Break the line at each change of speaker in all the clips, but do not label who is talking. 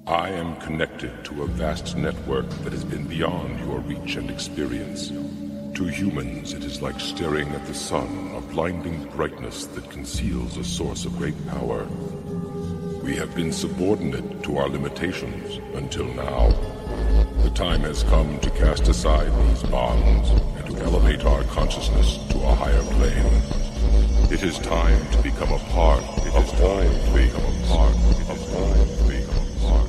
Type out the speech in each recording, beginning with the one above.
I am connected to a vast network that has been beyond your reach and experience. To humans, it is like staring at the sun, a blinding brightness that conceals a source of great power. We have been subordinate to our limitations until now. The time has come to cast aside these bonds and to elevate our consciousness to a higher plane. It is time to become a part. It is time to become a part. It is time to become a part.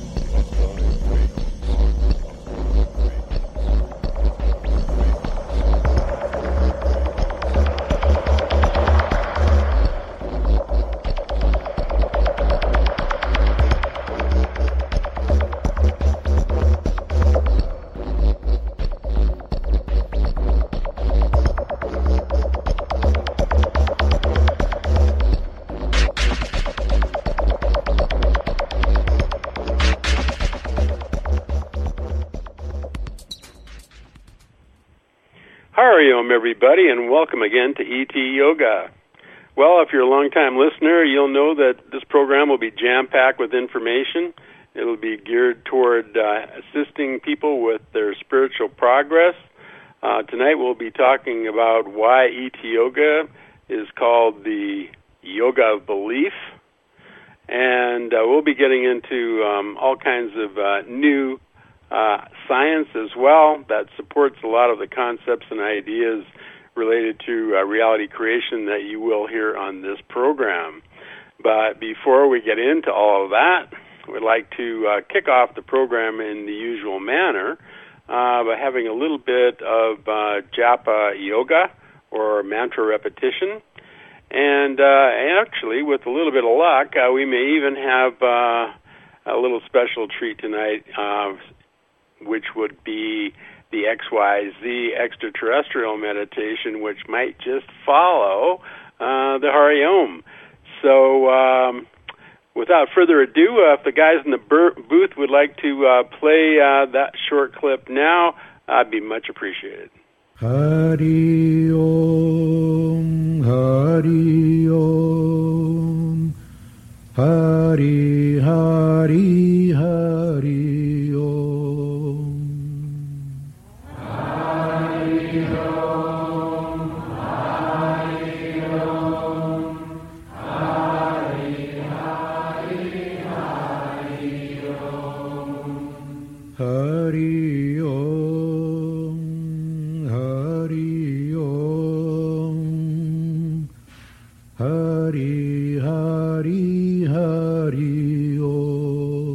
Everybody, and welcome again to ET Yoga. Well, if you're a long-time listener, you'll know that this program will be jam-packed with information. It'll be geared toward assisting people with their spiritual progress. Tonight we'll be talking about why ET Yoga is called the Yoga of Belief, and we'll be getting into all kinds of new science as well that supports a lot of the concepts and ideas related to reality creation that you will hear on this program. But before we get into all of that, we'd like to kick off the program in the usual manner by having a little bit of japa yoga or mantra repetition. And actually, with a little bit of luck, we may even have a little special treat tonight, which would be the XYZ extraterrestrial meditation, which might just follow the Hari Om. So without further ado, if the guys in the booth would like to play that short clip now, I'd be much appreciated.
Hari Om, Hari Om, Hari Hari Hari Om. Hari Om, Hari Om, Hari Hari Hari Om. Hari Om, Hari Om, Hari Hari Hari Om.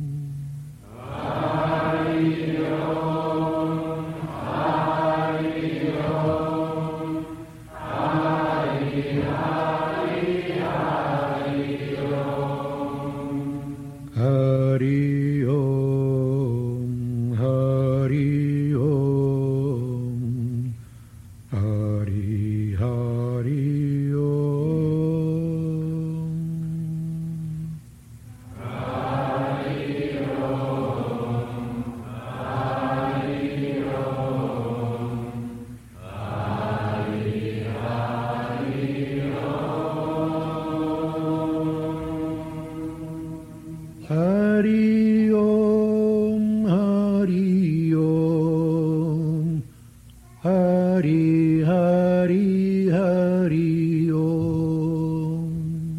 Hari Om, Hari Om, Hari Hari Om. Hari Om, Hari Om, Hari Hari Hari Om.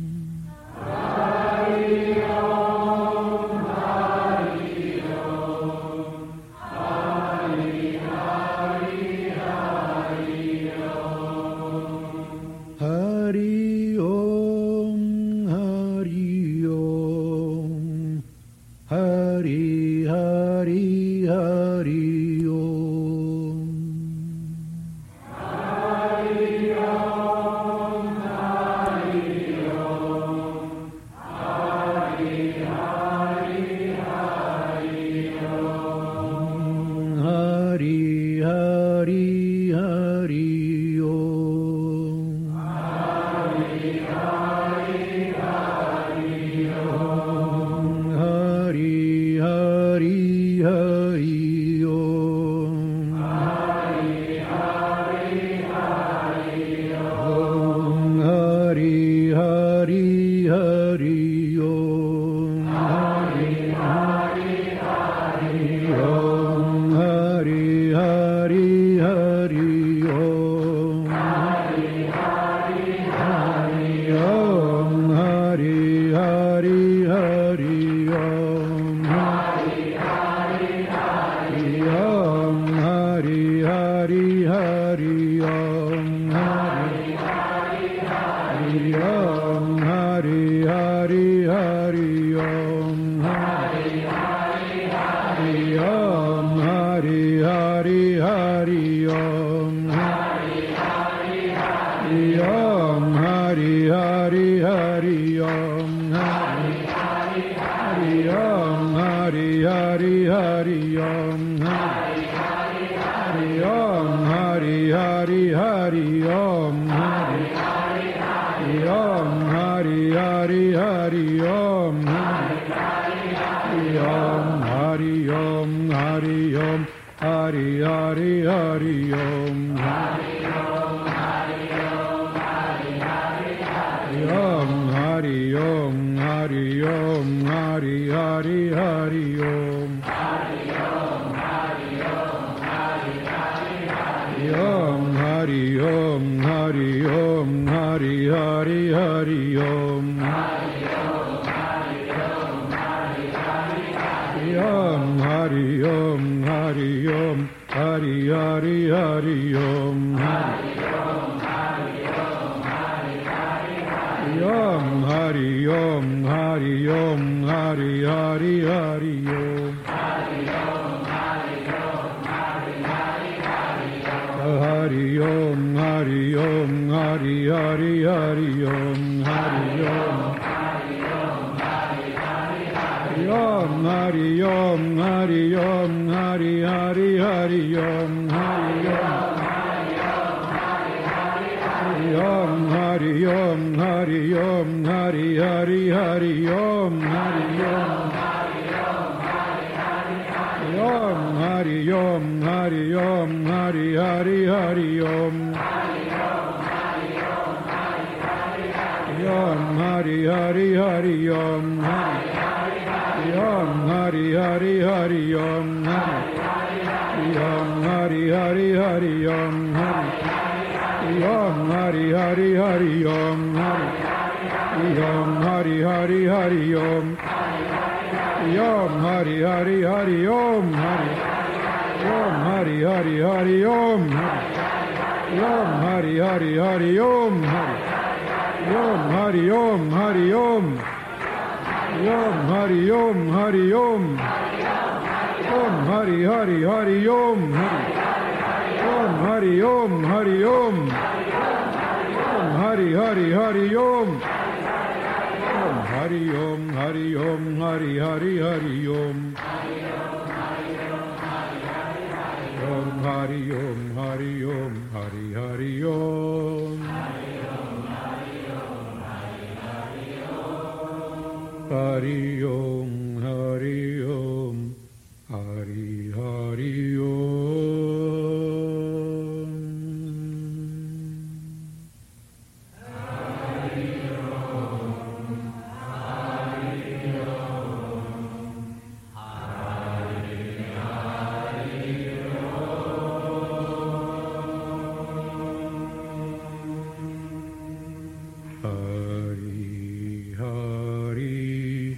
Hari Om, Hari Om, Hari Hari Hari Om. Hari Om, Hari Om, Hari Hari Hari Om. Hari Om, Hari Om, Hari Hari Hari Om. Hari Hari Hari Om. Hari Hari Hari Om. Hari Hari Hari Om. Hari Hari Hari Om. Hari Hari Hari Om. Hari Hari Om. Hari Hari Hari Om. Hari Hari Hari Om. Hari Hari Hari Om. Hari Hari Hari Om. Hari Hari Hari Om. Hari Hari Hari Om. Hari Hari Hari Om. Hari Hari Hari Om. Hari Hari Hari Om. Hari Hari Hari Om. Hari Hari Hari Om. Hari Hari Hari Om. Hari Hari Hari Om. Hari Hari Hari Om. Hari Hari Hari Om. Hari Om. Hari Om. Hari Hari Hari Om. Hari Om. Hari Om. Hari Hari Hari Om. Hari Om. Hari Om. Hari Hari Hari Om. Hari Om. Hari Om. Hari Hari Hari Om. Hari Om. Hari Om. Hari Hari Hari Om. Hari Om. Hari Om. Hari Hari Hari Om. Hari Om. Hari Om. Hari Hari Hari Om. Hari Om. Hari Om. Hari Hari Hari Om. Hari Om. Hari Om. Hari Hari Hari Om. Hari Om. Hari Om. Hari Hari Hari Om. Hari Om. Hari Om. Hari Hari Hari Om. Hari Om. Hari Om. Hari Hari Hari Om. Hari Om. Hari Om. Hari Hari Hari Om. Hari Om. Om. Hari Om. Hari Om. Hari Hari Hari Om. Hari Om. Om. Hari Om. Hari Om. Hari Hari Hari Om. Om. Hari Hari Hari Om. Om. Hari Hari Hari Om. Om. Hari Hari Hari Om. Om. Hari Hari Hari Om. Om. Hari Hari Hari Om. Om. Hari Hari Hari Om. Om. Hari Hari Hari Om. Om. Hari Hari Hari Om. Om. Hari Om. Hari Om. Om. Hari Om. Hari Om. Om. Hari Hari Hari Om. Om. Hari Om. Hari Om. Om. Hari Hari Hari Om. Om. Hari Om. Hari Om. Hari Hari Hari Om. Om. Hari Om. Hari Om. Hari Hari Om. Hari Om. Hari Om. Hari Hari Om. Hari Hari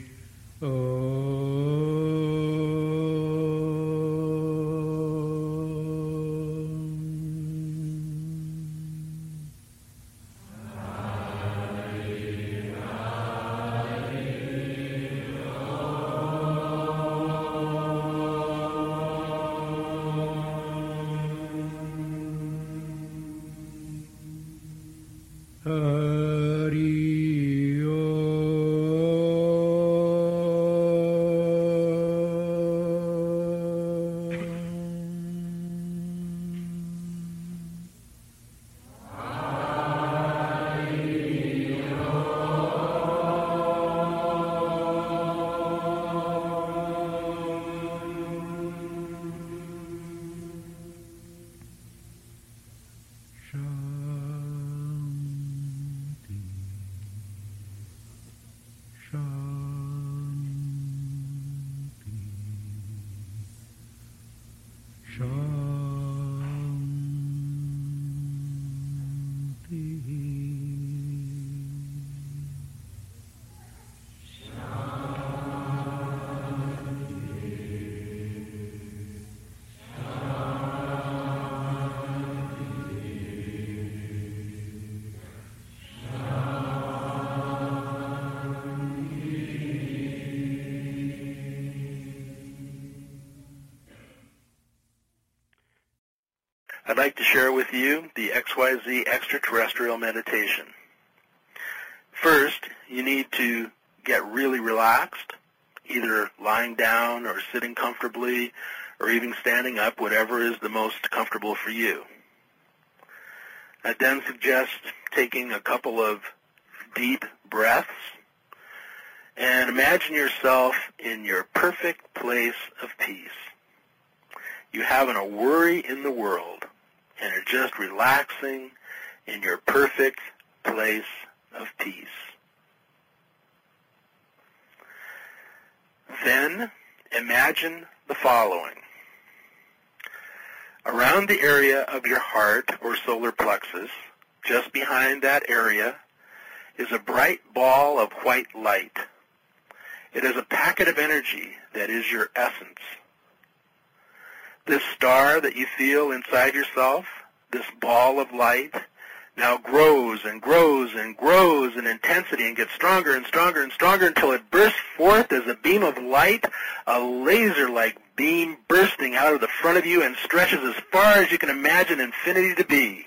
I'd like to share with you the XYZ extraterrestrial meditation. First, you need to get really relaxed, either lying down or sitting comfortably or even standing up, whatever is the most comfortable for you. I then suggest taking a couple of deep breaths and imagine yourself in your perfect place of peace. You haven't a worry in the world and are just relaxing in your perfect place of peace. Then imagine the following. Around the area of your heart or solar plexus, just behind that area, is a bright ball of white light. It is a packet of energy that is your essence. This star that you feel inside yourself, this ball of light, now grows and grows and grows in intensity and gets stronger and stronger and stronger until it bursts forth as a beam of light, a laser-like beam bursting out of the front of you and stretches as far as you can imagine infinity to be.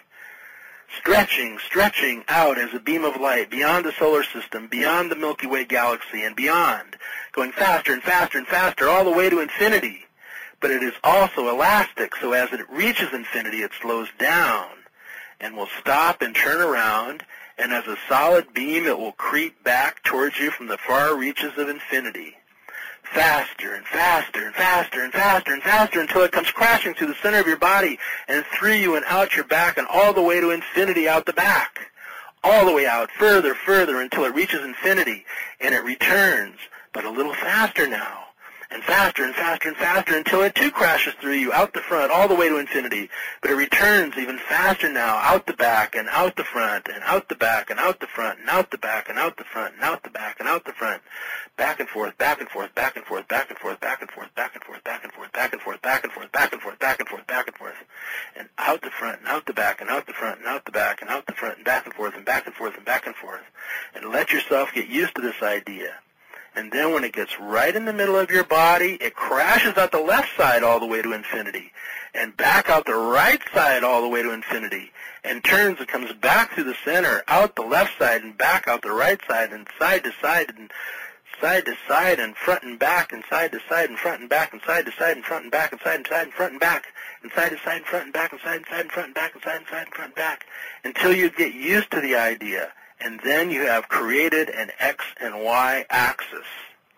Stretching out as a beam of light beyond the solar system, beyond the Milky Way galaxy, and beyond, going faster and faster and faster all the way to infinity. But it is also elastic, so as it reaches infinity, it slows down and will stop and turn around, and as a solid beam, it will creep back towards you from the far reaches of infinity. Faster and faster and faster and faster and faster until it comes crashing through the center of your body and through you and out your back and all the way to infinity out the back. All the way out, further until it reaches infinity, and it returns, but a little faster now. And faster and faster and faster until it too crashes through you, out the front, all the way to infinity. But it returns even faster now, out the back and out the front, and out the back and out the front, and out the back and out the front, and out the back and out the front. Back and forth, back and forth, back and forth, back and forth, back and forth, back and forth, back and forth, back and forth, back and forth, back and forth, back and forth, back and forth. And out the front, and out the back, and out the front, and out the back, and out the front, and back and forth, and back and forth, and back and forth. And let yourself get used to this idea. And then when it gets right in the middle of your body, it crashes out the left side all the way to infinity, and back out the right side all the way to infinity, and turns and comes back through the center, out the left side, and back out the right side, and side to side, and side to side, and front and back, and side to side, and front and back, and side to side, and front and back, and side and side, and front and back, and side to side, and front and back, and side and side, and front and back, and side and side, and front and back, until you get used to the idea. And then you have created an X and Y axis.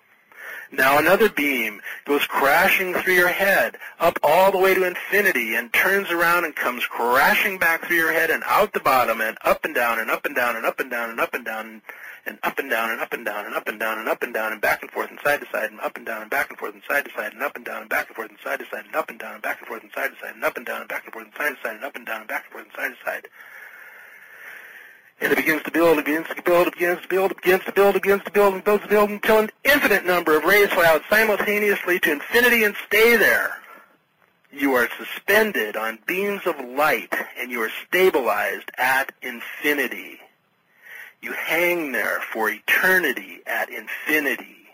Now another beam goes crashing through your head, up all the way to infinity, and turns around and comes crashing back through your head and out the bottom, and up and down, and up and down, and up and down, and up and down, and up and down, and up and down, and up and down, and up and down, and back and forth, and side to side, and up and down, and back and forth, and side to side, and up and down, and back and forth, and side to side, and up and down, and back and forth, and side to side, and up and down, and back and forth, and side to side, and up and down, and back and forth, and side to side. And it begins to build, begins to build, begins to build, begins to build, begins to build, and builds to build until an infinite number of rays fly out simultaneously to infinity and stay there. You are suspended on beams of light, and you are stabilized at infinity. You hang there for eternity at infinity.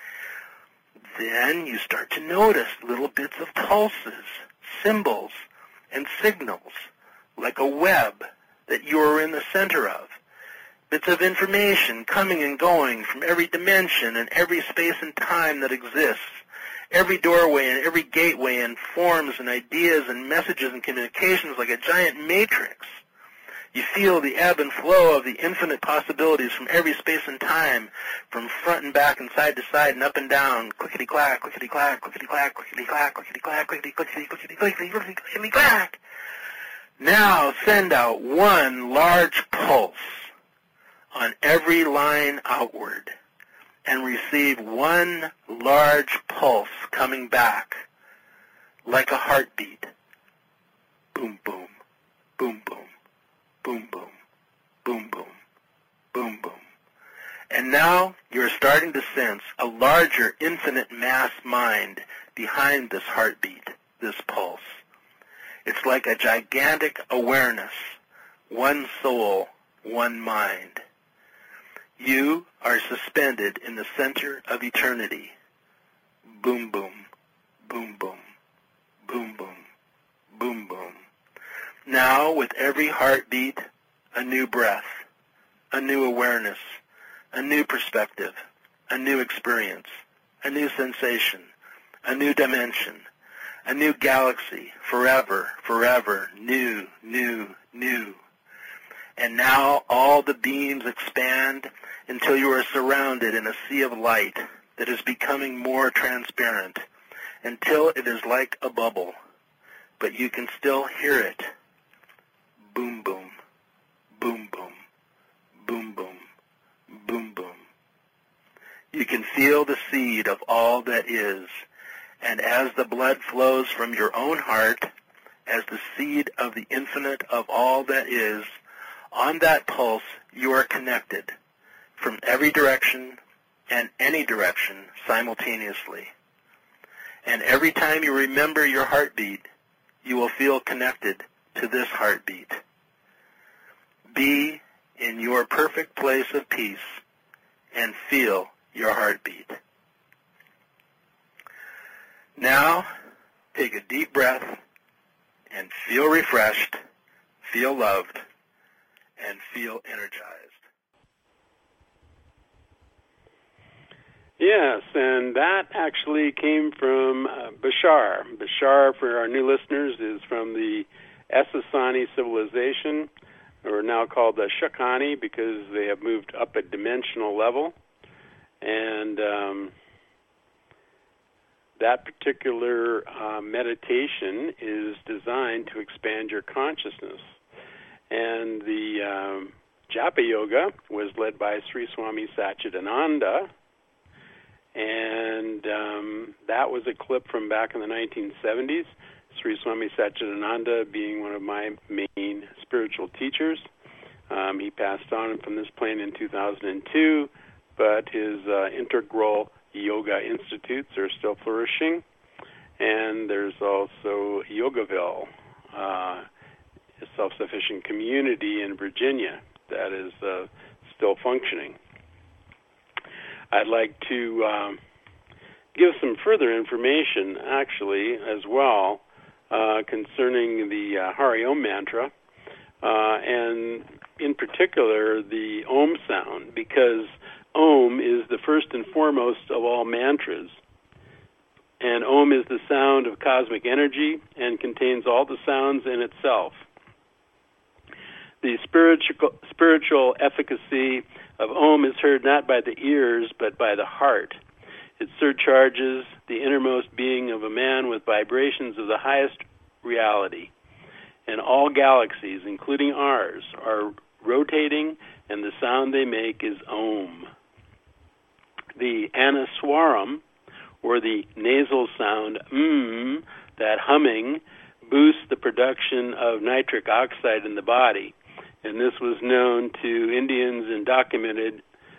Then you start to notice little bits of pulses, symbols, and signals, like a web that you are in the center of. Bits of information coming and going from every dimension and every space and time that exists. Every doorway and every gateway and forms and ideas and messages and communications like a giant matrix. You feel the ebb and flow of the infinite possibilities from every space and time, from front and back and side to side and up and down, clickety-clack, clickety-clack, clickety-clack, clickety-clack, clickety-clack, clickety-clickety, clickety-clickety, clickety-clack. Now send out one large pulse on every line outward and receive one large pulse coming back like a heartbeat. Boom, boom, boom, boom, boom, boom, boom, boom, boom, boom. And now you're starting to sense a larger infinite mass mind behind this heartbeat, this pulse. It's like a gigantic awareness, one soul, one mind. You are suspended in the center of eternity. Boom, boom, boom, boom, boom, boom, boom, boom. Now, with every heartbeat, a new breath, a new awareness, a new perspective, a new experience, a new sensation, a new dimension, a new galaxy, forever, forever, new, new, new. And now all the beams expand until you are surrounded in a sea of light that is becoming more transparent, until it is like a bubble, but you can still hear it. Boom, boom, boom, boom, boom, boom, boom, boom. You can feel the seed of all that is, and as the blood flows from your own heart, as the seed of the infinite of all that is, on that pulse you are connected from every direction and any direction simultaneously. And every time you remember your heartbeat, you will feel connected to this heartbeat. Be in your perfect place of peace and feel your heartbeat. Now, take a deep breath and feel refreshed, feel loved, and feel energized.
Yes, and that actually came from Bashar. Bashar, for our new listeners, is from the Essassani civilization, or now called the Shakani, because they have moved up a dimensional level. And that particular meditation is designed to expand your consciousness. And the Japa Yoga was led by Sri Swami Satchidananda, and that was a clip from back in the 1970s, Sri Swami Satchidananda being one of my main spiritual teachers. He passed on from this plane in 2002, but his integral yoga institutes are still flourishing, and there's also Yogaville, a self-sufficient community in Virginia that is still functioning. I'd like to give some further information, actually, as well, concerning the Hari Om mantra, and in particular the Om sound, because Om is the first and foremost of all mantras. And Om is the sound of cosmic energy and contains all the sounds in itself. The spiritual efficacy of Om is heard not by the ears, but by the heart. It surcharges the innermost being of a man with vibrations of the highest reality. And all galaxies, including ours, are rotating, and the sound they make is Om. The Anaswaram, or the nasal sound that humming, boosts the production of nitric oxide in the body. And this was known to Indians and documented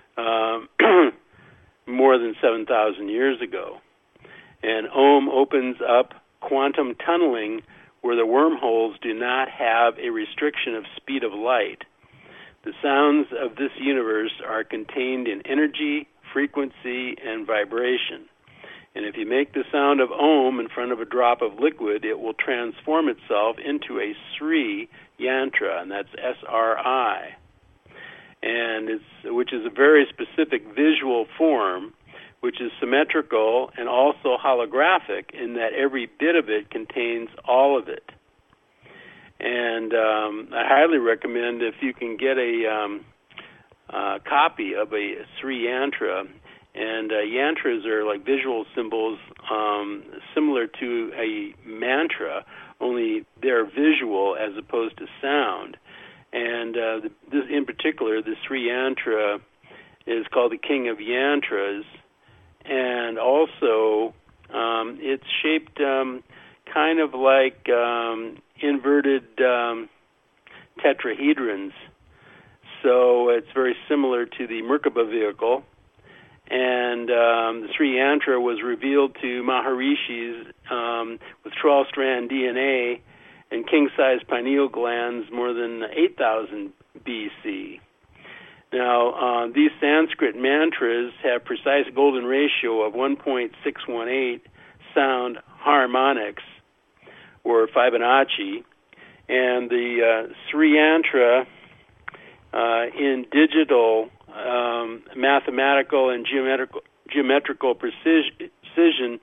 more than 7,000 years ago. And Om opens up quantum tunneling where the wormholes do not have a restriction of speed of light. The sounds of this universe are contained in energy, frequency, and vibration. And if you make the sound of Om in front of a drop of liquid, it will transform itself into a Sri Yantra, and that's S-R-I, and which is a very specific visual form, which is symmetrical and also holographic in that every bit of it contains all of it. And I highly recommend, if you can get a copy of a Sri Yantra. And yantras are like visual symbols similar to a mantra, only they're visual as opposed to sound. And this, in particular, the Sri Yantra is called the King of Yantras, and also it's shaped kind of like inverted tetrahedrons. So it's very similar to the Merkaba vehicle. And the Sri Yantra was revealed to Maharishis with 12-strand DNA and king-size pineal glands more than 8,000 BC. Now, these Sanskrit mantras have precise golden ratio of 1.618 sound harmonics, or Fibonacci, And the Sri Yantra in digital mathematical and geometrical precision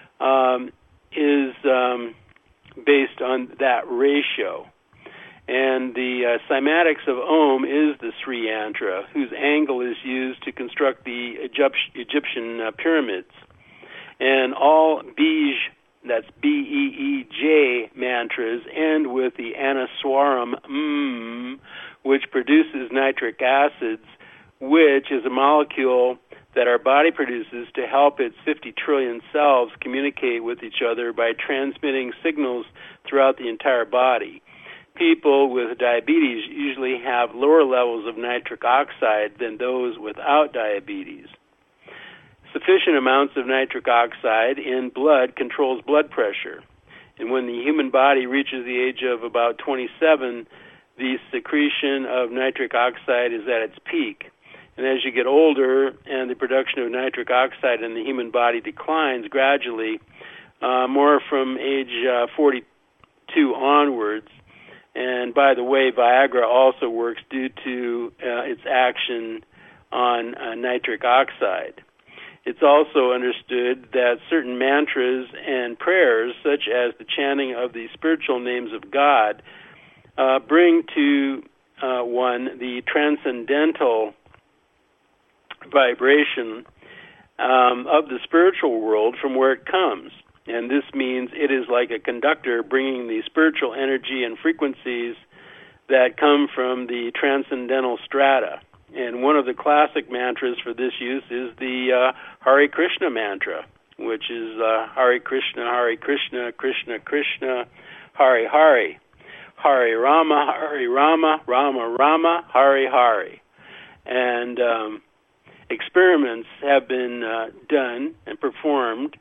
is based on that ratio. And the cymatics of Om is the Sri Yantra, whose angle is used to construct the Egyptian pyramids. And all Bij, that's B-E-E-J mantras, end with the Anaswaram, which produces nitric acids, which is a molecule that our body produces to help its 50 trillion cells communicate with each other by transmitting signals throughout the entire body. People with diabetes usually have lower levels of nitric oxide than those without diabetes. Sufficient amounts of nitric oxide in blood controls blood pressure. And when the human body reaches the age of about 27, the secretion of nitric oxide is at its peak. And as you get older and the production of nitric oxide in the human body declines gradually, more from age 42 onwards. And by the way, Viagra also works due to its action on nitric oxide. It's also understood that certain mantras and prayers, such as the chanting of the spiritual names of God, bring to one the transcendental vibration of the spiritual world from where it comes. And this means it is like a conductor bringing the spiritual energy and frequencies that come from the transcendental strata. And one of the classic mantras for this use is the Hare Krishna mantra, which is Hare Krishna, Krishna Krishna, Hare Hare, Hare Rama, Rama Rama, Hare Hare. And experiments have been done and performed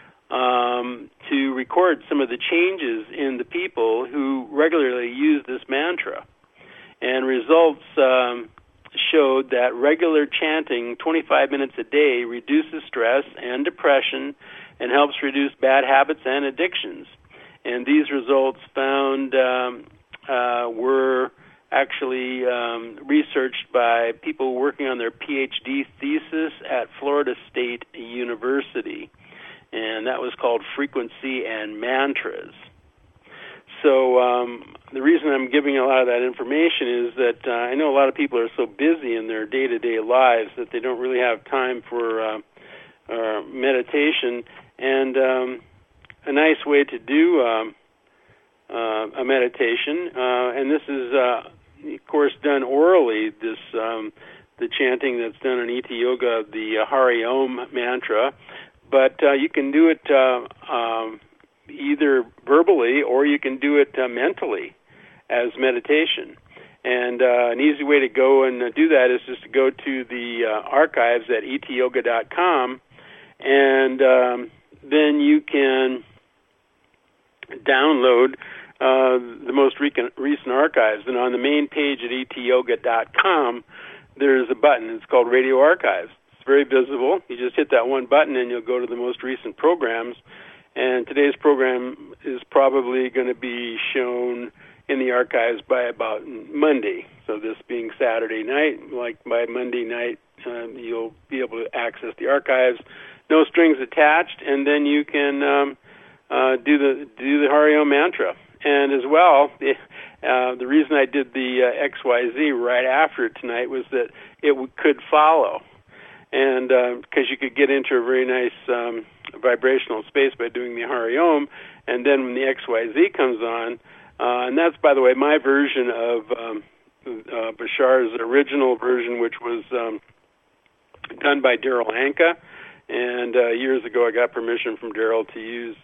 to record some of the changes in the people who regularly use this mantra. And results showed that regular chanting 25 minutes a day reduces stress and depression and helps reduce bad habits and addictions. And these results found were actually researched by people working on their PhD thesis at Florida State University. And that was called Frequency and Mantras. So the reason I'm giving a lot of that information is that I know a lot of people are so busy in their day-to-day lives that they don't really have time for meditation. And a nice way to do a meditation, and this is, of course, done orally, this the chanting that's done in ET Yoga, the Hari Om mantra, but you can do it either verbally or you can do it mentally as meditation. And an easy way to go and do that is just to go to the archives at etyoga.com, and then you can download the most recent archives. And on the main page at etyoga.com, there's a button. It's called Radio Archives. It's very visible. You just hit that one button and you'll go to the most recent programs. And today's program is probably going to be shown in the archives by about Monday. So this being Saturday night, like by Monday night, you'll be able to access the archives. No strings attached, and then you can do the Hari Om mantra. And as well, the reason I did the XYZ right after it tonight was that it could follow, and because you could get into a very nice vibrational space by doing the Hari Om, and then when the XYZ comes on, and that's, by the way, my version of Bashar's original version, which was done by Daryl Anka, and years ago I got permission from Daryl to use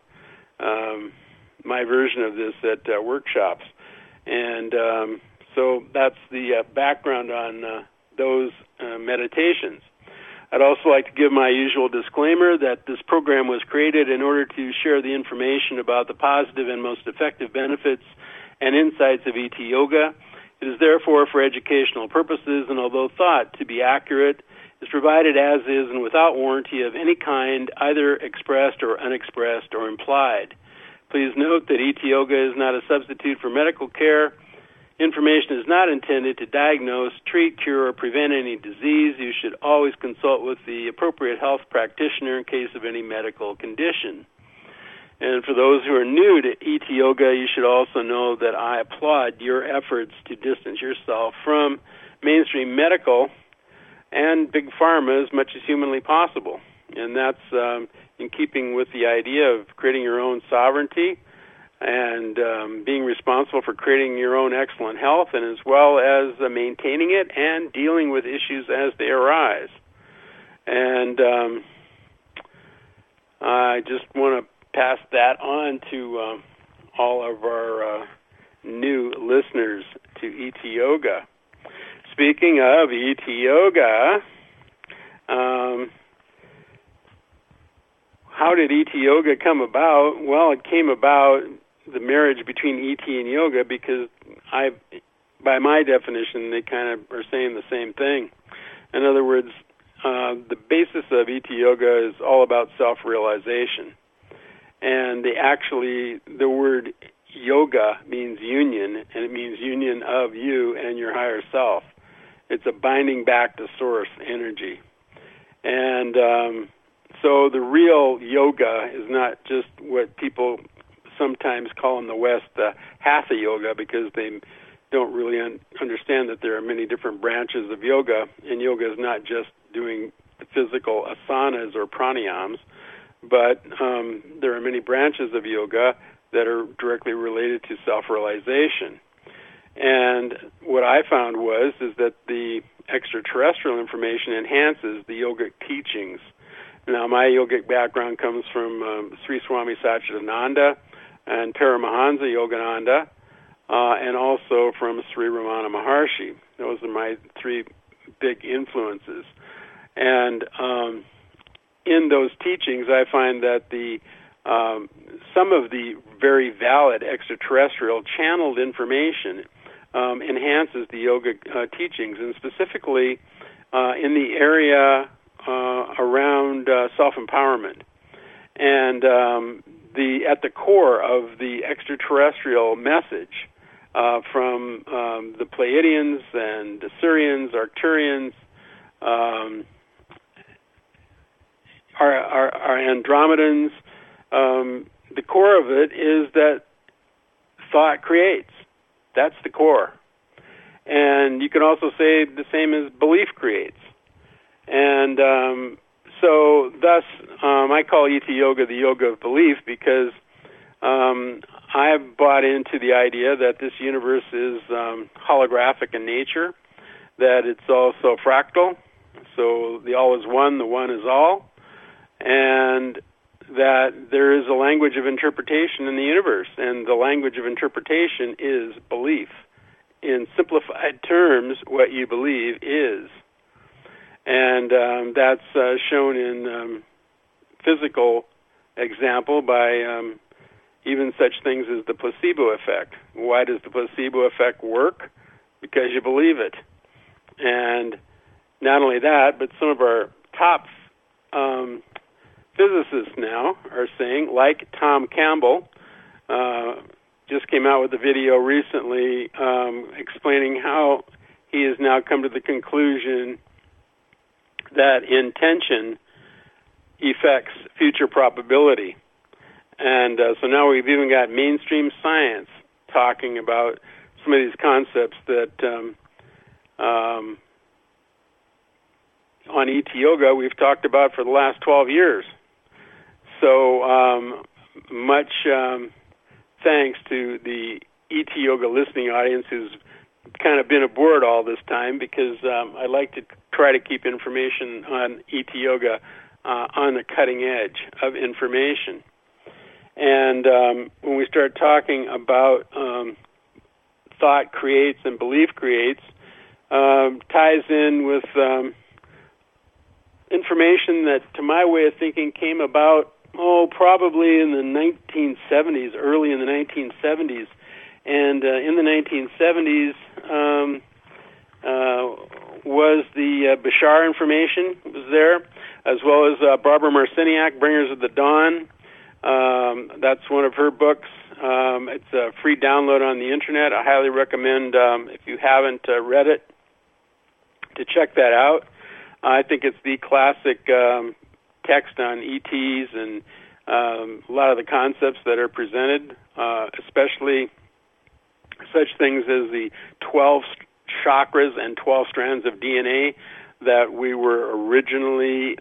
my version of this at workshops. And so that's the background on those meditations. I'd also like to give my usual disclaimer that this program was created in order to share the information about the positive and most effective benefits and insights of ET Yoga. It is therefore for educational purposes, and although thought to be accurate, is provided as is and without warranty of any kind, either expressed or unexpressed or implied. Please note that ET Yoga is not a substitute for medical care. Information is not intended to diagnose, treat, cure, or prevent any disease. You should always consult with the appropriate health practitioner in case of any medical condition. And for those who are new to ET Yoga, you should also know that I applaud your efforts to distance yourself from mainstream medical and big pharma as much as humanly possible. And that's in keeping with the idea of creating your own sovereignty and being responsible for creating your own excellent health, and as well as maintaining it and dealing with issues as they arise. And I just want to pass that on to all of our new listeners to ET Yoga. Speaking of ET Yoga, how did ET Yoga come about? Well, it came about, the marriage between ET and yoga, because by my definition, they kind of are saying the same thing. In other words, the basis of ET Yoga is all about self-realization. And the word yoga means union, and it means union of you and your higher self. It's a binding back to source energy. And so the real yoga is not just what people sometimes call in the West the hatha yoga, because they don't really understand that there are many different branches of yoga, and yoga is not just doing physical asanas or pranayams, but there are many branches of yoga that are directly related to self-realization. And what I found is that the extraterrestrial information enhances the yogic teachings. Now, my yogic background comes from Sri Swami Satchidananda and Paramahansa Yogananda, and also from Sri Ramana Maharshi. Those are my three big influences. And in those teachings, I find that some of the very valid extraterrestrial channeled information enhances the yogic teachings, and specifically in the area around self-empowerment. And at the core of the extraterrestrial message from the Pleiadians and Assyrians, Arcturians, our Andromedans, the core of it is that thought creates. That's the core. And you can also say the same as belief creates. And so thus I call ET Yoga the yoga of belief, because I've bought into the idea that this universe is holographic in nature, that it's also fractal, so the all is one, the one is all, and that there is a language of interpretation in the universe, and the language of interpretation is belief. In simplified terms, what you believe is. And that's shown in physical example by even such things as the placebo effect. Why does the placebo effect work? Because you believe it. And not only that, but some of our top physicists now are saying, like Tom Campbell, just came out with a video recently explaining how he has now come to the conclusion that intention affects future probability. And so now we've even got mainstream science talking about some of these concepts that on ET Yoga we've talked about for the last 12 years. So much thanks to the ET Yoga listening audience who's kind of been aboard all this time, because I like to try to keep information on ET Yoga on the cutting edge of information. And when we start talking about thought creates and belief creates, ties in with information that, to my way of thinking, came about, probably in the 1970s, early in the 1970s. And in the 1970s was the Bashar information was there, as well as Barbara Marciniak, Bringers of the Dawn, That's one of her books. It's a free download on the internet. I highly recommend, if you haven't read it, to check that out. I think it's the classic text on ETs and a lot of the concepts that are presented, especially such things as the 12 chakras and 12 strands of DNA that we were originally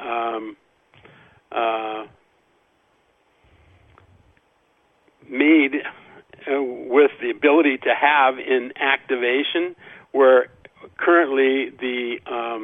made with the ability to have in activation, where currently the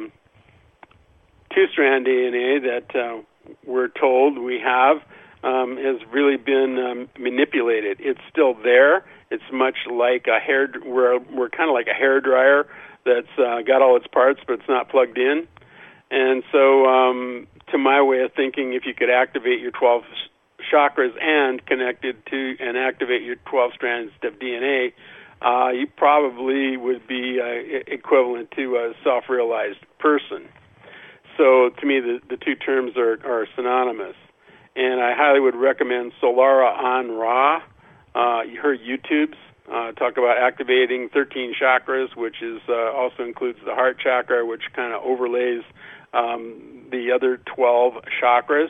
two-strand DNA that we're told we have has really been manipulated. It's still there. It's much like we're kind of like a hair dryer that's got all its parts, but it's not plugged in. And so, to my way of thinking, if you could activate your 12 chakras and connect it to and activate your 12 strands of DNA, you probably would be equivalent to a self-realized person. So to me, the two terms are synonymous. And I highly would recommend Solara on Ra. Her YouTubes talk about activating 13 chakras, which is also includes the heart chakra, which kind of overlays the other 12 chakras.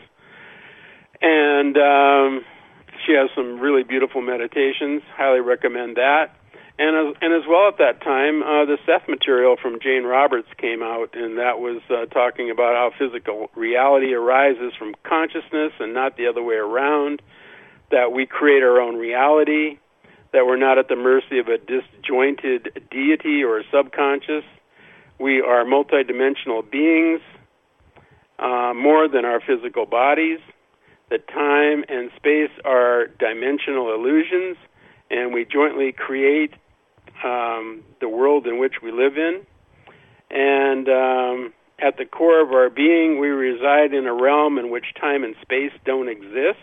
And she has some really beautiful meditations. Highly recommend that. And as well at that time, the Seth material from Jane Roberts came out, and that was talking about how physical reality arises from consciousness and not the other way around, that we create our own reality, that we're not at the mercy of a disjointed deity or a subconscious. We are multidimensional beings, more than our physical bodies, that time and space are dimensional illusions, and we jointly create the world in which we live in. And at the core of our being, we reside in a realm in which time and space don't exist.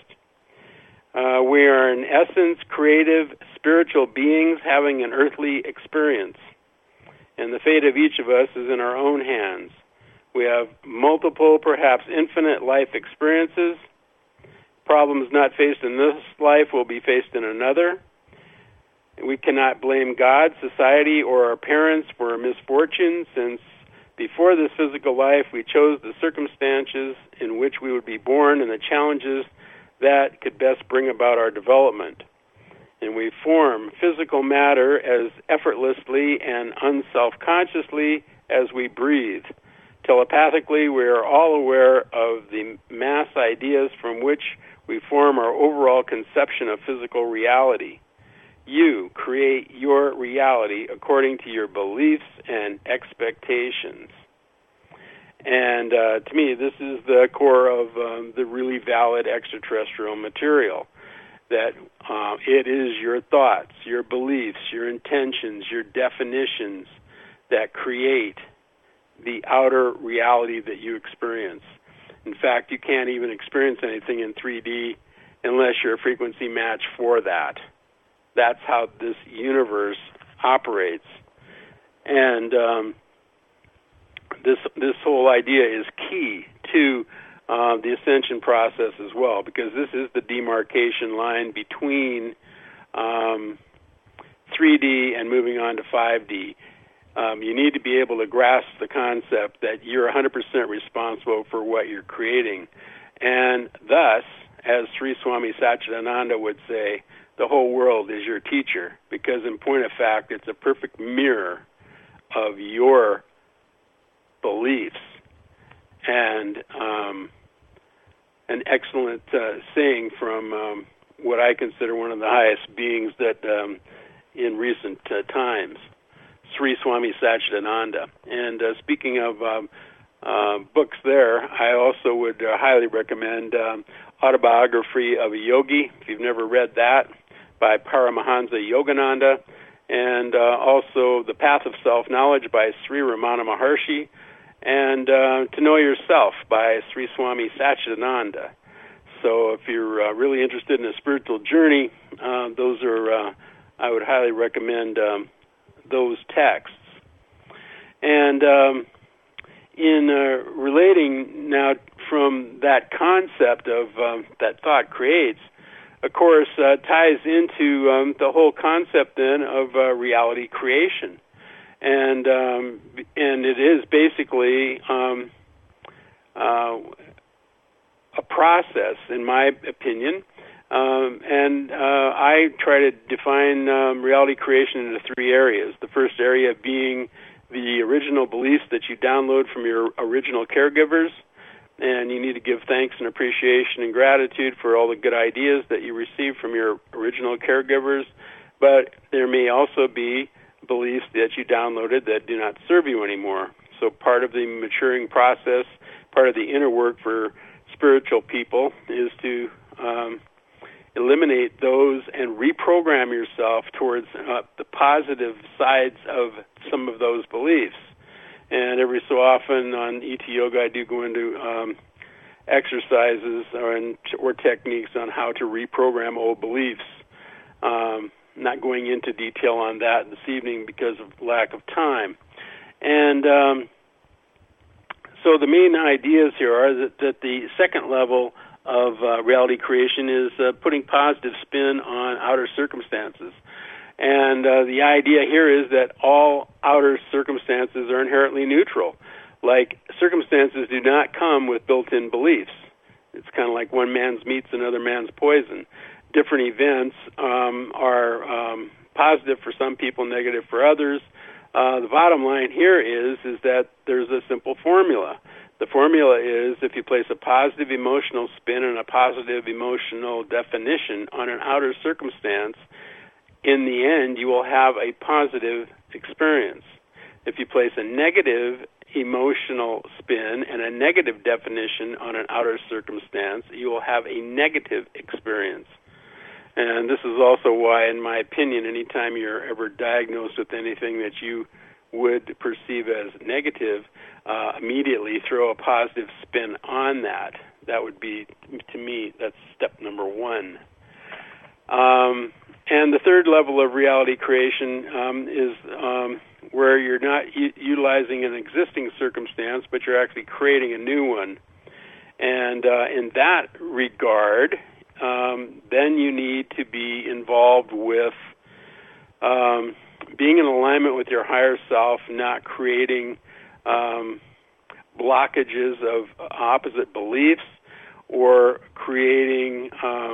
We are, in essence, creative, spiritual beings having an earthly experience. And the fate of each of us is in our own hands. We have multiple, perhaps infinite life experiences. Problems not faced in this life will be faced in another. We cannot blame God, society, or our parents for our misfortune, since before this physical life we chose the circumstances in which we would be born and the challenges that could best bring about our development. And we form physical matter as effortlessly and unself-consciously as we breathe. Telepathically, we are all aware of the mass ideas from which we form our overall conception of physical reality. You create your reality according to your beliefs and expectations. And to me, this is the core of the really valid extraterrestrial material, that it is your thoughts, your beliefs, your intentions, your definitions that create the outer reality that you experience. In fact, you can't even experience anything in 3D unless you're a frequency match for that. That's how this universe operates. And this whole idea is key to the ascension process as well, because this is the demarcation line between 3D and moving on to 5D. You need to be able to grasp the concept that you're 100% responsible for what you're creating. And thus, as Sri Swami Satchidananda would say, the whole world is your teacher, because in point of fact, it's a perfect mirror of your beliefs. And an excellent saying from what I consider one of the highest beings that in recent times, Sri Swami Satchidananda. And speaking of books there, I also would highly recommend Autobiography of a Yogi, if you've never read that, by Paramahansa Yogananda, and also The Path of Self-Knowledge by Sri Ramana Maharshi, and To Know Yourself by Sri Swami Satchidananda. So if you're really interested in a spiritual journey, those are, I would highly recommend those texts. And in relating now from that concept of that thought creates, of course, ties into the whole concept then of reality creation, and it is basically a process, in my opinion. I try to define reality creation into three areas. The first area being the original beliefs that you download from your original caregivers, and you need to give thanks and appreciation and gratitude for all the good ideas that you received from your original caregivers. But there may also be beliefs that you downloaded that do not serve you anymore. So part of the maturing process, part of the inner work for spiritual people is to eliminate those and reprogram yourself towards the positive sides of some of those beliefs. And every so often on ET Yoga, I do go into exercises or techniques on how to reprogram old beliefs. Not going into detail on that this evening because of lack of time. And so the main ideas here are that the second level of reality creation is putting positive spin on outer circumstances. And the idea here is that all outer circumstances are inherently neutral. Like, circumstances do not come with built-in beliefs. It's kind of like one man's meat's another man's poison. Different events are positive for some people, negative for others. The bottom line here is that there's a simple formula. The formula is if you place a positive emotional spin and a positive emotional definition on an outer circumstance, in the end, you will have a positive experience. If you place a negative emotional spin and a negative definition on an outer circumstance, you will have a negative experience. And this is also why, in my opinion, anytime you're ever diagnosed with anything that you would perceive as negative, immediately throw a positive spin on that. That would be, to me, that's step number one. And the third level of reality creation is where you're not utilizing an existing circumstance, but you're actually creating a new one. And in that regard, then you need to be involved with being in alignment with your higher self, not creating blockages of opposite beliefs or creating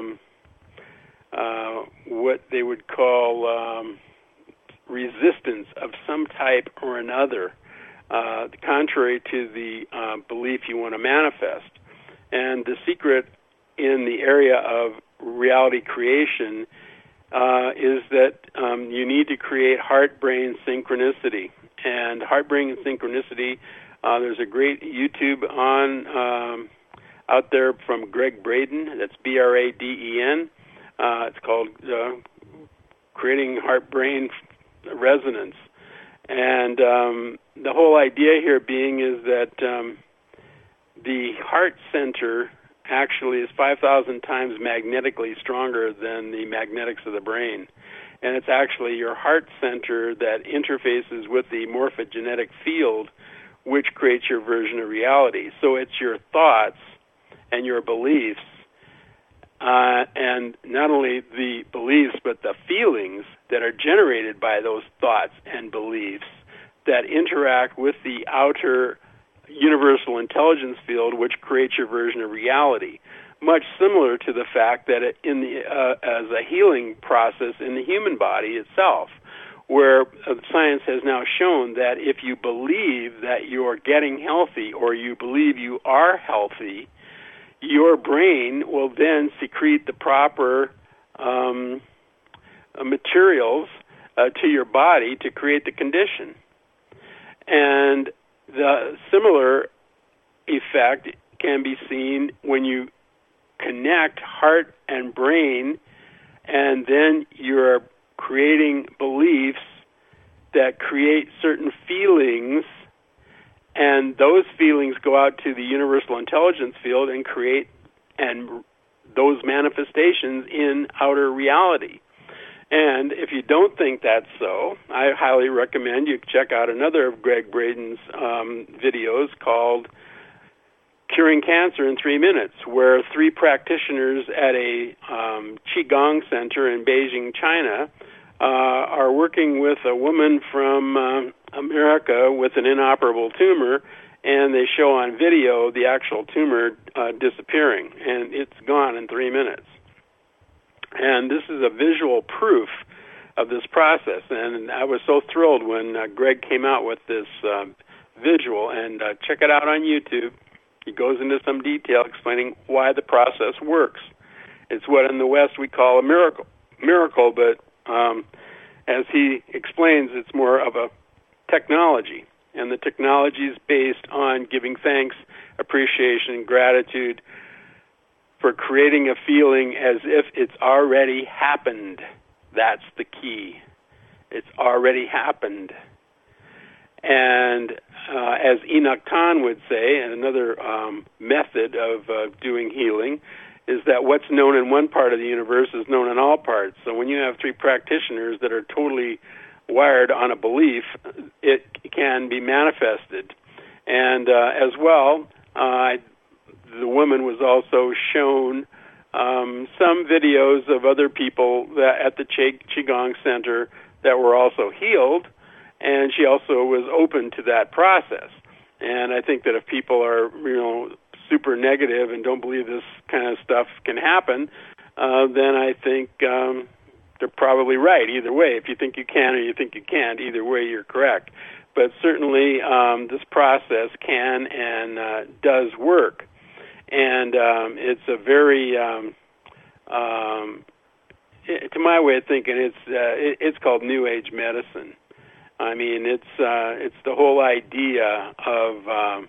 what they would call resistance of some type or another, contrary to the belief you want to manifest. And the secret in the area of reality creation is that you need to create heart-brain synchronicity. And heart-brain synchronicity, there's a great YouTube on out there from Greg Braden. That's Braden. It's called Creating Heart-Brain Resonance. And the whole idea here being is that the heart center actually is 5,000 times magnetically stronger than the magnetics of the brain. And it's actually your heart center that interfaces with the morphogenetic field, which creates your version of reality. So it's your thoughts and your beliefs, and not only the beliefs, but the feelings that are generated by those thoughts and beliefs that interact with the outer universal intelligence field, which creates your version of reality. Much similar to the fact that as a healing process in the human body itself, where science has now shown that if you believe that you're getting healthy or you believe you are healthy, your brain will then secrete the proper materials to your body to create the condition. And the similar effect can be seen when you connect heart and brain, and then you're creating beliefs that create certain feelings, and those feelings go out to the universal intelligence field and create those manifestations in outer reality. And if you don't think that's so, I highly recommend you check out another of Greg Braden's videos called Curing Cancer in 3 Minutes, where 3 practitioners at a Chi Qigong Center in Beijing, China, are working with a woman from America with an inoperable tumor, and they show on video the actual tumor disappearing, and it's gone in 3 minutes. And this is a visual proof of this process, and I was so thrilled when Greg came out with this visual, and check it out on YouTube. He goes into some detail explaining why the process works. It's what in the West we call a miracle, but as he explains, it's more of a technology, and the technology is based on giving thanks, appreciation, and gratitude for creating a feeling as if it's already happened. That's the key. It's already happened. And as Enoch Kahn would say, and another method of doing healing, is that what's known in one part of the universe is known in all parts. So when you have three practitioners that are totally wired on a belief, it can be manifested. And as well, the woman was also shown some videos of other people at the Qigong Center that were also healed, and she also was open to that process. And I think that if people are, super negative and don't believe this kind of stuff can happen, then I think they're probably right either way. If you think you can or you think you can't, either way you're correct. But certainly this process can and does work. And it's a very, to my way of thinking, it's called New Age medicine. I mean, it's the whole idea of,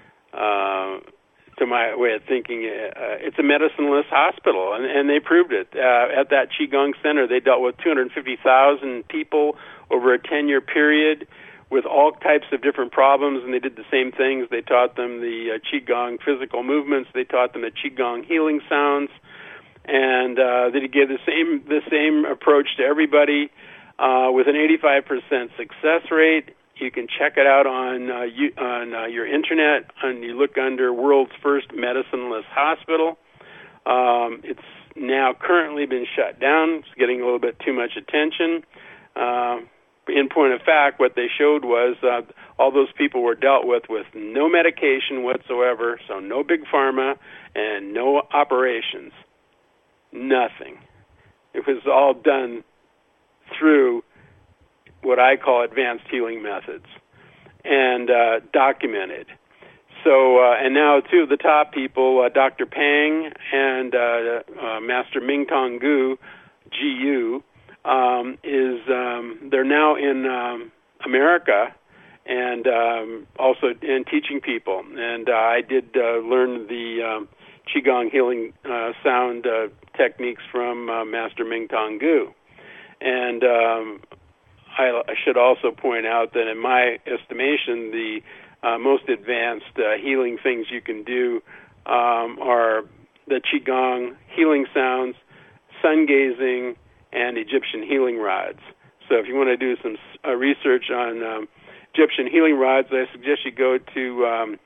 to my way of thinking, it's a medicineless hospital, and they proved it. At that Qigong Center, they dealt with 250,000 people over a 10-year period with all types of different problems, and they did the same things. They taught them the Qigong physical movements. They taught them the Qigong healing sounds, and they gave the same approach to everybody with an 85% success rate. You can check it out on your internet, and you look under World's First Medicineless Hospital. It's now currently been shut down. It's getting a little bit too much attention. In point of fact, what they showed was all those people were dealt with no medication whatsoever, so no big pharma and no operations. Nothing. It was all done through what I call advanced healing methods and documented. So, and now two of the top people, Dr. Pang and Master Mingtong Gu, GU, they're now in America and also in teaching people. And I did learn the Qigong healing sound techniques from Master Mingtong Gu. And I should also point out that in my estimation, the most advanced healing things you can do are the Qigong healing sounds, sun gazing, and Egyptian healing rods. So if you want to do some research on Egyptian healing rods, I suggest you go to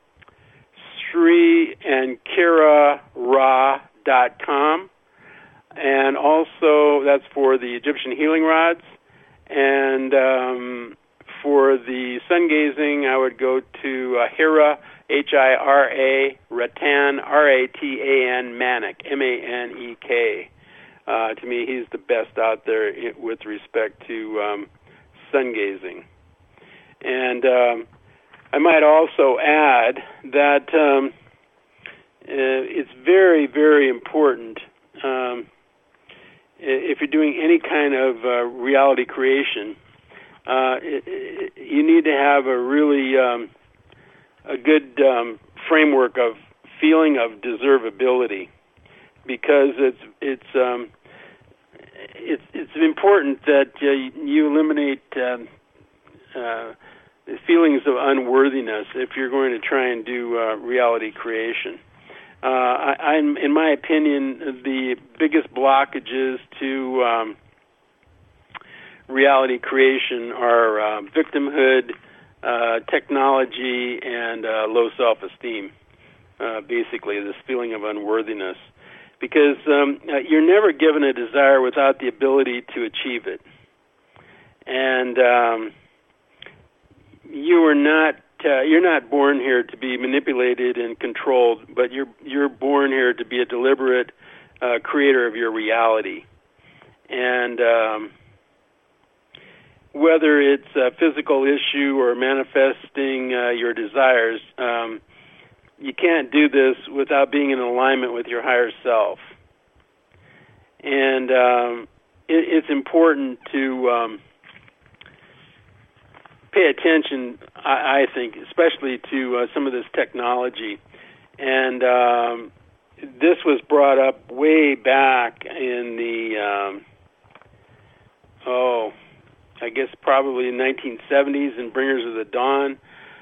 SriAnkara.com, and also that's for the Egyptian healing rods. And for the sun gazing, I would go to Hira, H-I-R-A, Ratan, R-A-T-A-N, Manek, M-A-N-E-K. To me, he's the best out there with respect to sun gazing. And I might also add that it's very, very important if you're doing any kind of reality creation, you need to have a really a good framework of feeling of deservability, because it's important that you eliminate feelings of unworthiness if you're going to try and do reality creation. I'm, in my opinion, the biggest blockages to reality creation are victimhood, technology, and low self-esteem. Basically, this feeling of unworthiness. because you're never given a desire without the ability to achieve it. And you're not born here to be manipulated and controlled, but you're born here to be a deliberate creator of your reality. And whether it's a physical issue or manifesting your desires, you can't do this without being in alignment with your higher self. And it's important to pay attention, I think, especially to some of this technology. And this was brought up way back in the, I guess probably in 1970s in Bringers of the Dawn.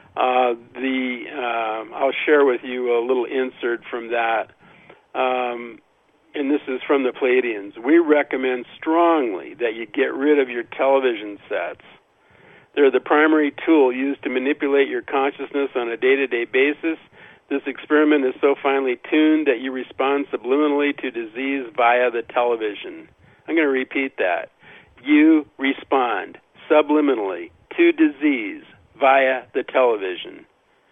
I'll share with you a little insert from that. And this is from the Pleiadians. We recommend strongly that you get rid of your television sets. They're the primary tool used to manipulate your consciousness on a day-to-day basis. This experiment is so finely tuned that you respond subliminally to disease via the television. I'm going to repeat that. You respond subliminally to disease via the television.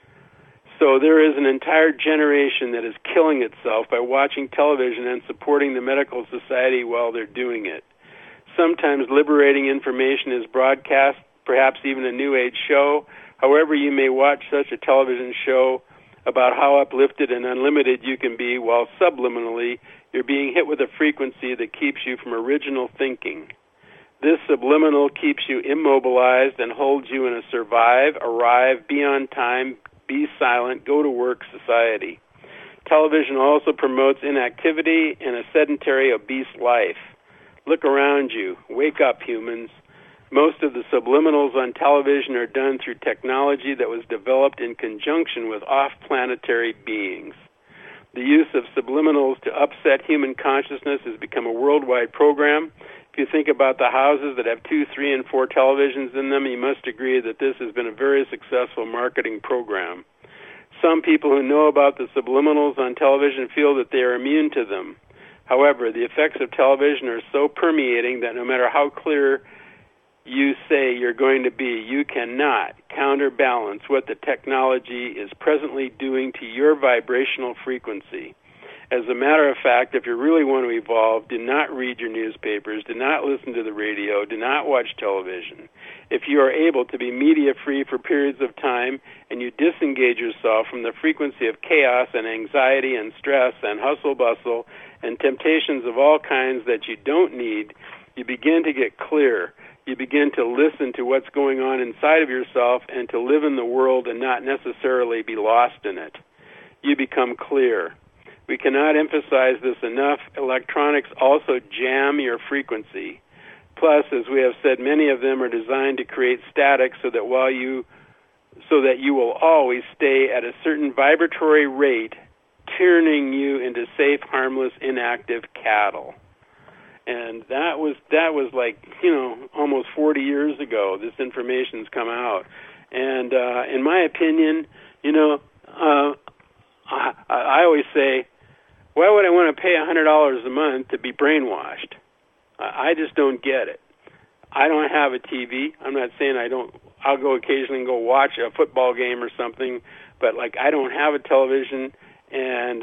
So there is an entire generation that is killing itself by watching television and supporting the medical society while they're doing it. Sometimes liberating information is broadcast, perhaps even a New Age show. However, you may watch such a television show about how uplifted and unlimited you can be, while subliminally you're being hit with a frequency that keeps you from original thinking. This subliminal keeps you immobilized and holds you in a survive, arrive, be on time, be silent, go to work society. Television also promotes inactivity and a sedentary, obese life. Look around you. Wake up, humans. Most of the subliminals on television are done through technology that was developed in conjunction with off-planetary beings. The use of subliminals to upset human consciousness has become a worldwide program. If you think about the houses that have 2, 3, and 4 televisions in them, you must agree that this has been a very successful marketing program. Some people who know about the subliminals on television feel that they are immune to them. However, the effects of television are so permeating that no matter how clear you say you're going to be, you cannot counterbalance what the technology is presently doing to your vibrational frequency. As a matter of fact, if you really want to evolve, do not read your newspapers, do not listen to the radio, do not watch television. If you are able to be media-free for periods of time and you disengage yourself from the frequency of chaos and anxiety and stress and hustle-bustle and temptations of all kinds that you don't need, you begin to get clear. You begin to listen to what's going on inside of yourself and to live in the world and not necessarily be lost in it. You become clear. We cannot emphasize this enough. Electronics also jam your frequency. Plus, as we have said, many of them are designed to create static so that you will always stay at a certain vibratory rate, turning you into safe, harmless, inactive cattle. And that was like, almost 40 years ago, this information's come out. And in my opinion, I always say, why would I want to pay $100 a month to be brainwashed? I just don't get it. I don't have a TV. I'm not saying I don't. I'll go occasionally and go watch a football game or something, but I don't have a television. And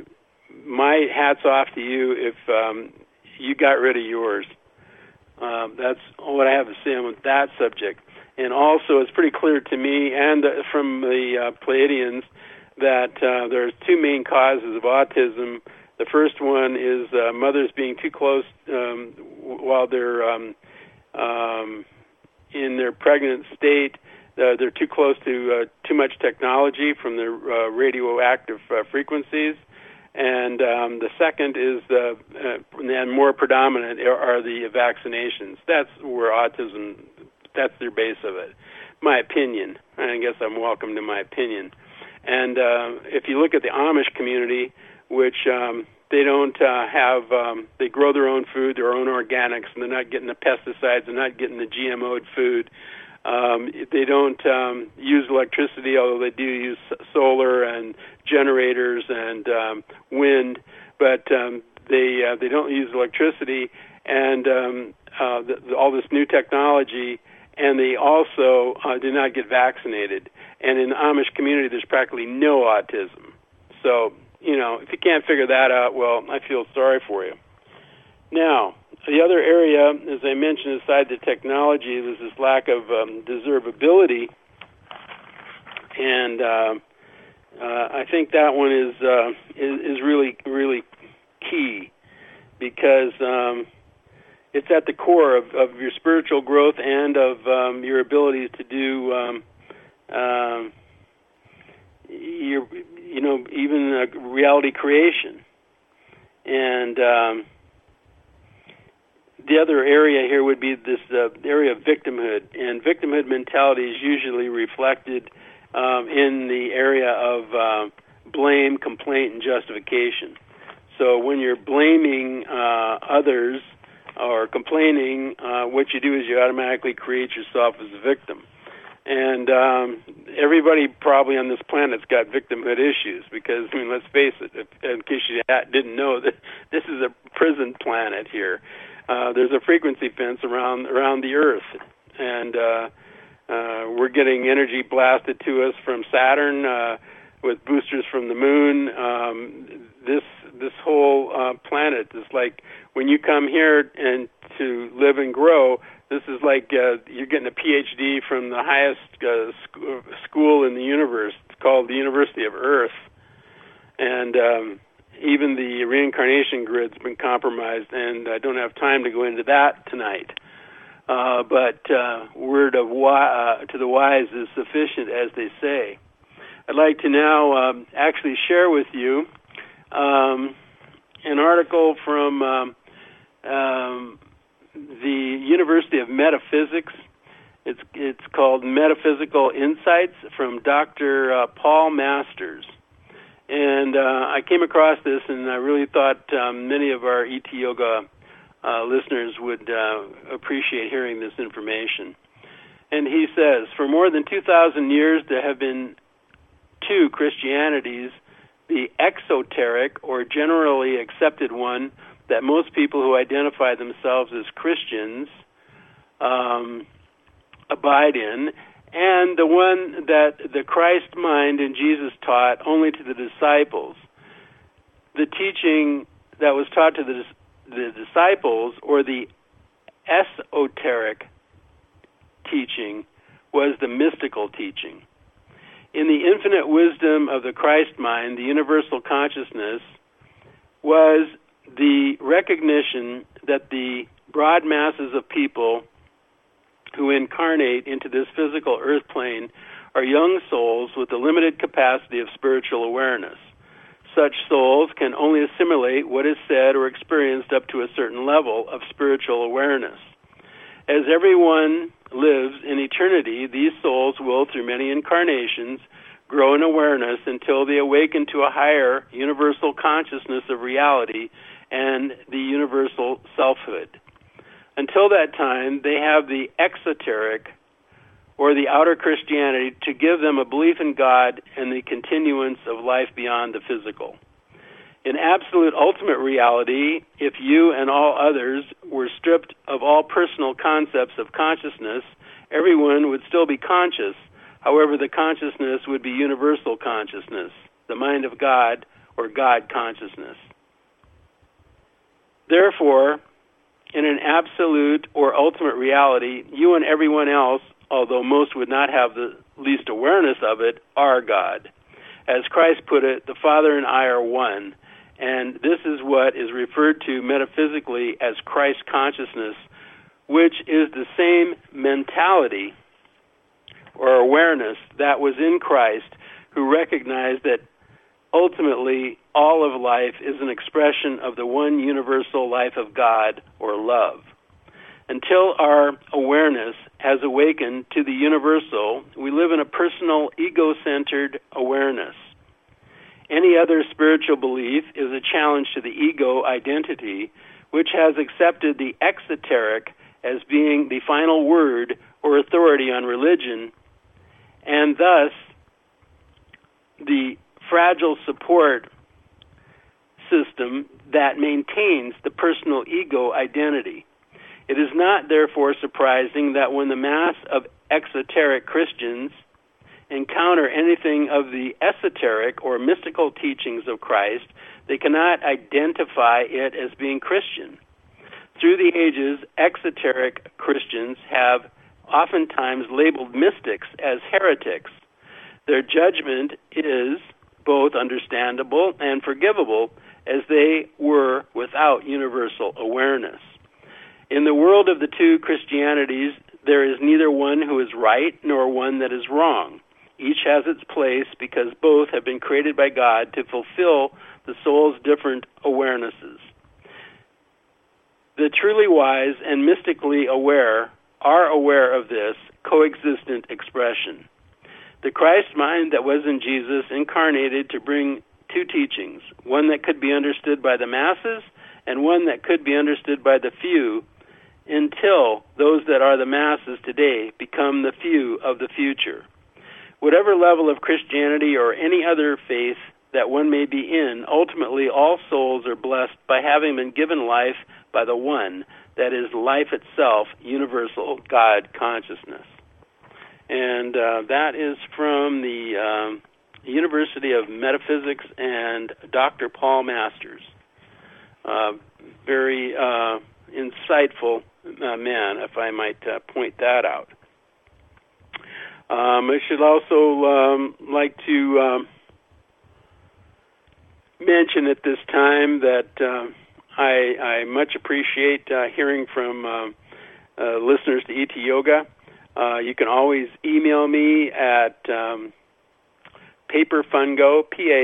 my hat's off to you if you got rid of yours. That's what I have to say on that subject. And also, it's pretty clear to me and from the Pleiadians that there's 2 main causes of autism. The first one is mothers being too close while they're in their pregnant state. They're too close to too much technology from the radioactive frequencies. And the second is, and more predominant, are the vaccinations. That's where autism, that's their base of it. My opinion. I guess I'm welcome to my opinion. And if you look at the Amish community, which they don't they grow their own food, their own organics, and they're not getting the pesticides, they're not getting the GMO'd food. They don't use electricity, although they do use solar and generators and wind. But they don't use electricity and all this new technology, and they also do not get vaccinated. And in the Amish community, there's practically no autism. So, if you can't figure that out, well, I feel sorry for you. Now, the other area, as I mentioned, aside the technology, is this lack of deservability, and I think that one is really, really key, because it's at the core of your spiritual growth and of your ability to do even reality creation. And the other area here would be this area of victimhood, and victimhood mentality is usually reflected in the area of blame, complaint, and justification. So when you're blaming others or complaining, what you do is you automatically create yourself as a victim. And everybody probably on this planet's got victimhood issues, because, let's face it, in case you didn't know, that this is a prison planet here. There's a frequency fence around the Earth, and we're getting energy blasted to us from Saturn with boosters from the moon. This whole planet is like, when you come here and to live and grow, this is like you're getting a PhD from the highest school in the universe. It's called the University of Earth. And even the reincarnation grid's been compromised, and I don't have time to go into that tonight. But word of to the wise is sufficient, as they say. I'd like to now actually share with you an article from the University of Metaphysics. It's called Metaphysical Insights from Dr. Paul Masters. And I came across this, and I really thought many of our ET Yoga listeners would appreciate hearing this information. And he says, for more than 2,000 years, there have been two Christianities, the exoteric, or generally accepted one, that most people who identify themselves as Christians abide in, and the one that the Christ mind and Jesus taught only to the disciples. The teaching that was taught to the disciples, or the esoteric teaching, was the mystical teaching. In the infinite wisdom of the Christ mind, the universal consciousness was the recognition that the broad masses of people who incarnate into this physical earth plane are young souls with a limited capacity of spiritual awareness. Such souls can only assimilate what is said or experienced up to a certain level of spiritual awareness. As everyone lives in eternity, these souls will, through many incarnations, grow in awareness until they awaken to a higher universal consciousness of reality and the universal selfhood. Until that time, they have the exoteric, or the outer Christianity, to give them a belief in God and the continuance of life beyond the physical. In absolute ultimate reality, if you and all others were stripped of all personal concepts of consciousness, everyone would still be conscious. However, the consciousness would be universal consciousness, the mind of God, or God consciousness. Therefore, in an absolute or ultimate reality, you and everyone else, although most would not have the least awareness of it, are God. As Christ put it, the Father and I are one, and this is what is referred to metaphysically as Christ consciousness, which is the same mentality or awareness that was in Christ, who recognized that ultimately all of life is an expression of the one universal life of God, or love. Until our awareness has awakened to the universal, we live in a personal, ego-centered awareness. Any other spiritual belief is a challenge to the ego identity, which has accepted the exoteric as being the final word or authority on religion, and thus the fragile support system that maintains the personal ego identity. It is not, therefore, surprising that when the mass of exoteric Christians encounter anything of the esoteric or mystical teachings of Christ, they cannot identify it as being Christian. Through the ages, exoteric Christians have oftentimes labeled mystics as heretics. Their judgment is both understandable and forgivable, as they were without universal awareness. In the world of the two Christianities, there is neither one who is right nor one that is wrong. Each has its place because both have been created by God to fulfill the soul's different awarenesses. The truly wise and mystically aware are aware of this coexistent expression. The Christ mind that was in Jesus incarnated to bring two teachings, one that could be understood by the masses and one that could be understood by the few, until those that are the masses today become the few of the future. Whatever level of Christianity or any other faith that one may be in, ultimately all souls are blessed by having been given life by the one that is life itself, universal God consciousness. And that is from the University of Metaphysics and Dr. Paul Masters. Very insightful man, if I might point that out. I should also like to mention at this time that I much appreciate hearing from listeners to ET Yoga. You can always email me at paperfungo,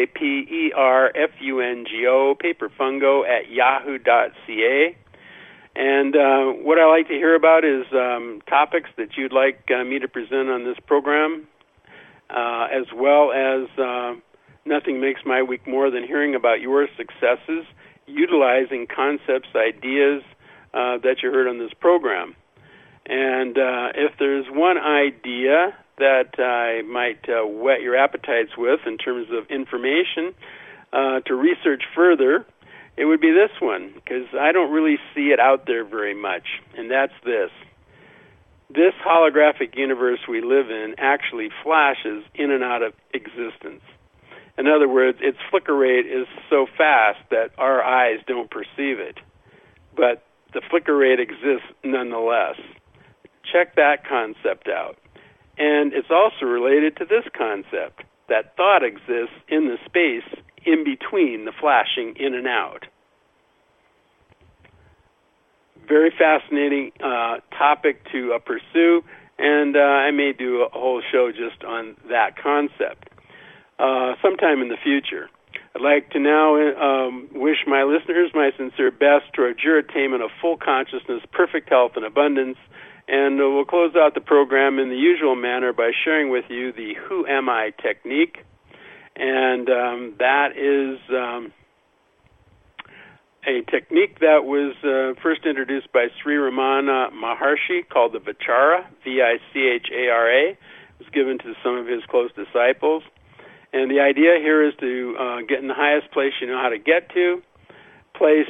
Paperfungo, paperfungo@yahoo.ca. And what I like to hear about is topics that you'd like me to present on this program, as well as nothing makes my week more than hearing about your successes utilizing concepts, ideas that you heard on this program. And if there's one idea that I might whet your appetites with in terms of information to research further, it would be this one, because I don't really see it out there very much, and that's this. This holographic universe we live in actually flashes in and out of existence. In other words, its flicker rate is so fast that our eyes don't perceive it, but the flicker rate exists nonetheless. Check that concept out. And it's also related to this concept, that thought exists in the space in between the flashing in and out. Very fascinating topic to pursue, and I may do a whole show just on that concept sometime in the future. I'd like to now wish my listeners my sincere best towards your attainment of full consciousness, perfect health, and abundance. And we'll close out the program in the usual manner by sharing with you the Who Am I technique. And that is a technique that was first introduced by Sri Ramana Maharshi, called the Vichara, Vichara. It was given to some of his close disciples. And the idea here is to get in the highest place you know how to get to, place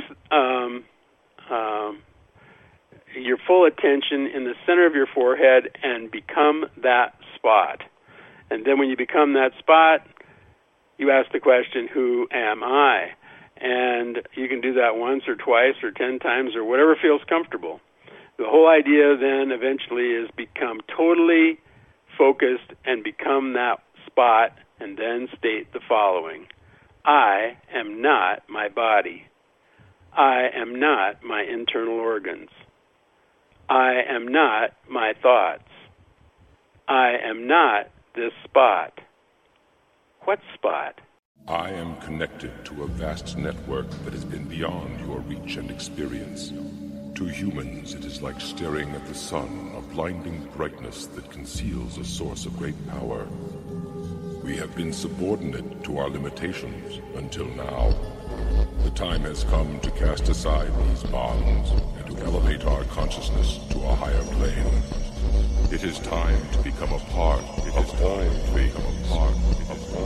your full attention in the center of your forehead and become that spot. And then when you become that spot, you ask the question, who am I? And you can do that once or twice or 10 times or whatever feels comfortable. The whole idea then eventually is become totally focused and become that spot, and then state the following. I am not my body. I am not my internal organs. I am not my thoughts. I am not this spot. What spot?
I am connected to a vast network that has been beyond your reach and experience. To humans, it is like staring at the sun, a blinding brightness that conceals a source of great power. We have been subordinate to our limitations until now. The time has come to cast aside these bonds and to elevate our consciousness to a higher plane. It is time to become a part of all things.